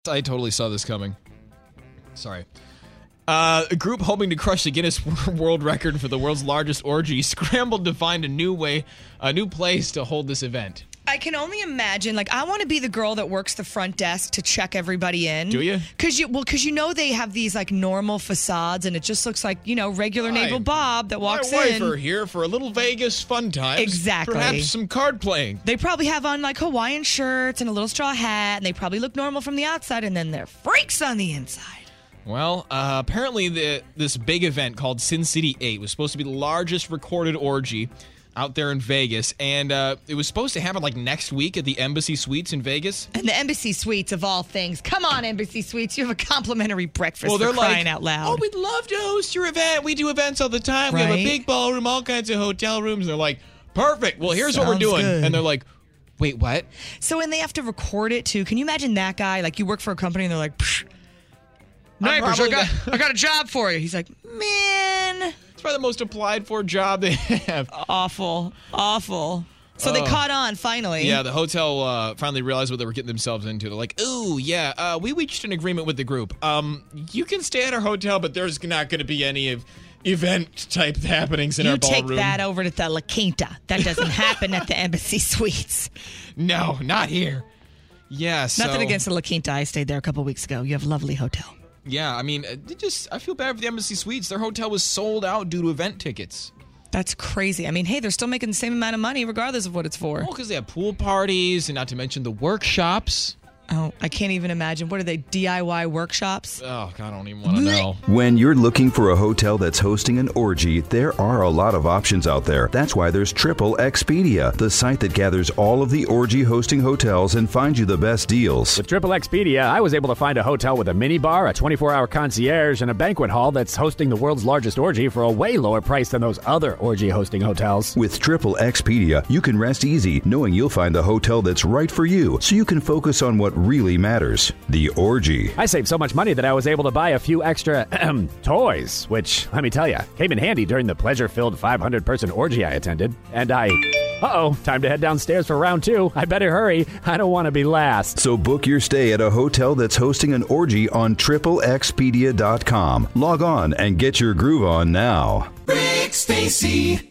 I totally saw this coming. Sorry. A group hoping to crush the Guinness World Record for the world's largest orgy scrambled to find a new place to hold this event. I can only imagine, I want to be the girl that works the front desk to check everybody in. Do you? Because they have these, normal facades, and it just looks like, regular Naval Bob that walks in. My wife are here for a little Vegas fun time. Exactly. Perhaps some card playing. They probably have on, Hawaiian shirts and a little straw hat, and they probably look normal from the outside, and then they're freaks on the inside. Well, apparently this big event called Sin City 8 was supposed to be the largest recorded orgy out there in Vegas, and it was supposed to happen next week at the Embassy Suites in Vegas. And the Embassy Suites of all things. Come on, Embassy Suites, you have a complimentary breakfast. Well, they're crying out loud. Oh, we'd love to host your event. We do events all the time. Right? We have a big ballroom, all kinds of hotel rooms. And they're like, perfect. Well, here's what we're Sounds doing. good. And they're like, wait, what? So when they have to record it too, can you imagine that guy? You work for a company and they're like, psh, neighbors, I got a job for you. He's like, man. It's probably the most applied for job they have. Awful. So they caught on finally. Yeah, the hotel finally realized what they were getting themselves into. They're like, ooh, yeah, we reached an agreement with the group. You can stay at our hotel, but there's not going to be any event-type happenings in our ballroom. You take that over to the La Quinta. That doesn't happen at the Embassy Suites. No, not here. Yeah, so... Nothing against the La Quinta. I stayed there a couple weeks ago. You have a lovely hotel. Yeah, I mean, I feel bad for the Embassy Suites. Their hotel was sold out due to event tickets. That's crazy. I mean, hey, they're still making the same amount of money regardless of what it's for. Well, because they have pool parties, and not to mention the workshops. Oh, I can't even imagine. What are they, DIY workshops? Oh, God, I don't even want to know. When you're looking for a hotel that's hosting an orgy, there are a lot of options out there. That's why there's Triple Expedia, the site that gathers all of the orgy hosting hotels and finds you the best deals. With Triple Expedia, I was able to find a hotel with a mini bar, a 24-hour concierge, and a banquet hall that's hosting the world's largest orgy for a way lower price than those other orgy hosting hotels. With Triple Expedia, you can rest easy knowing you'll find the hotel that's right for you, so you can focus on what really matters, the orgy. I saved so much money that I was able to buy a few extra toys, which, let me tell you, came in handy during the pleasure-filled 500-person orgy I attended. And time to head downstairs for round 2. I better hurry. I don't want to be last. So book your stay at a hotel that's hosting an orgy on TripleXpedia.com. Log on and get your groove on now. Rick Stacy.